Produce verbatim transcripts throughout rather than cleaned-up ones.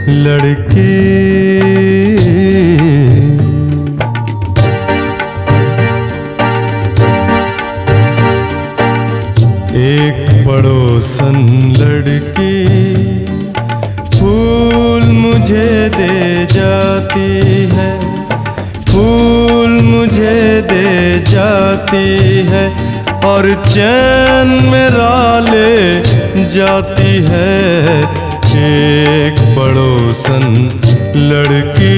लड़की। एक पड़ोसन लड़की फूल मुझे दे जाती है, फूल मुझे दे जाती है और चैन मेरा ले जाती है। एक पड़ोसन लड़की।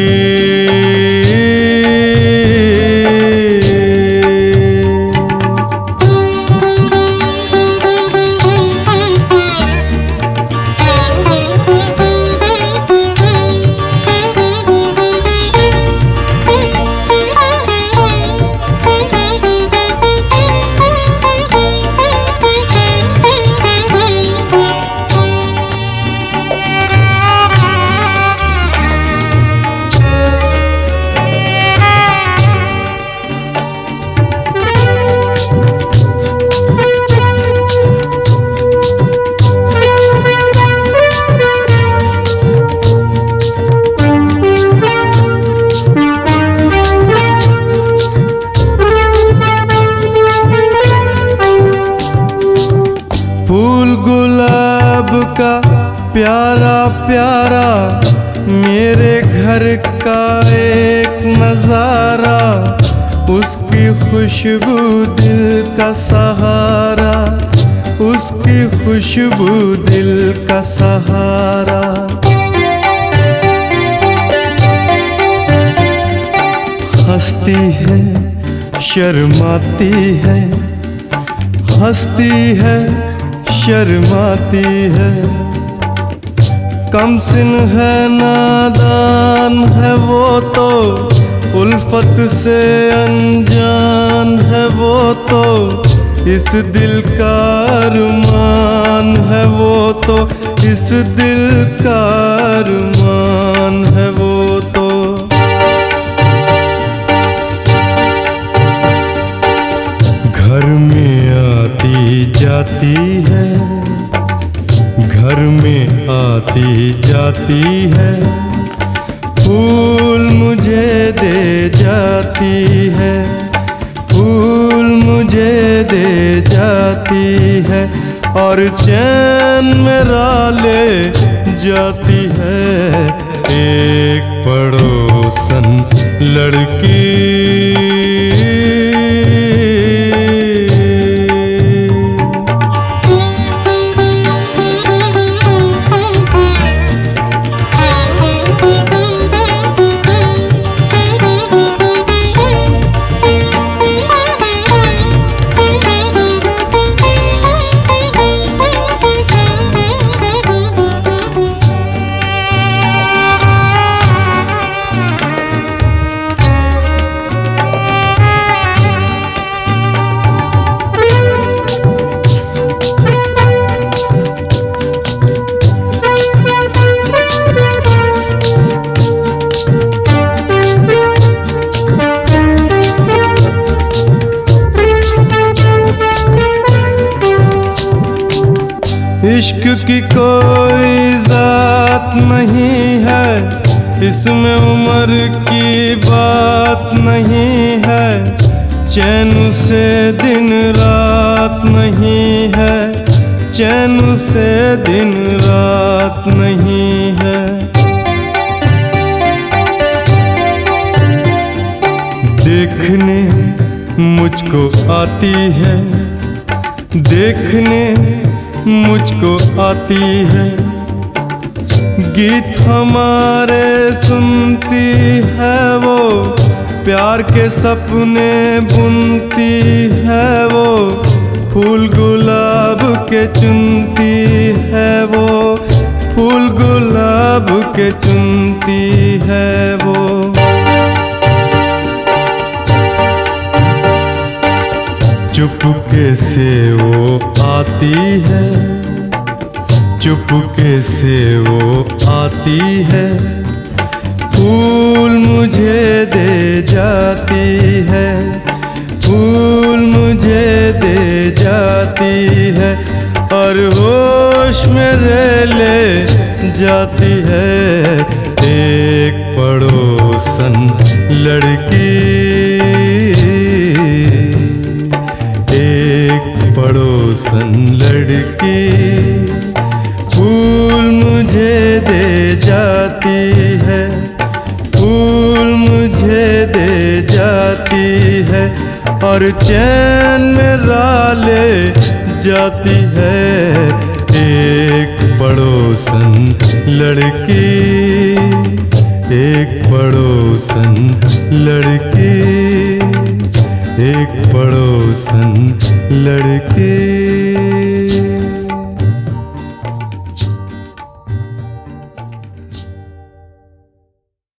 फूल गुलाब का प्यारा प्यारा मेरे घर का एक नजारा, उसकी खुशबू दिल का सहारा, उसकी खुशबू दिल का सहारा। हंसती है शर्माती है, हंसती है शर्माती है, कम सिन है नादान है वो तो, उल्फत से अनजान है वो तो, इस दिल का अरमान है वो तो, इस दिल का अरमान है वो तो। घर में आती जाती है, घर में आती जाती है, फूल मुझे दे जाती है, फूल मुझे दे जाती है और चैन मेरा ले जाती है। एक पड़ोसन लड़की। इश्क की कोई जात नहीं है, इसमें उम्र की बात नहीं है, चैन से दिन रात नहीं है, चैन से दिन रात नहीं है। देखने मुझको आती है, देखने मुझको आती है, गीत हमारे सुनती है वो, प्यार के सपने बुनती है वो, फूल गुलाब के चुनती है वो, फूल गुलाब के चुनती है वो। चुपके से वो आती है, चुपके से वो आती है, फूल मुझे दे जाती है, फूल मुझे दे जाती है और होश मेरे ले जाती है एक पड़ोसन लड़की, एक पड़ोसन लड़की फूल मुझे दे जाती है, फूल मुझे दे जाती है और चैन मेरा ले जाती है एक पड़ोसन लड़की, एक पड़ोसन लड़की, एक पड़ोसन लड़की।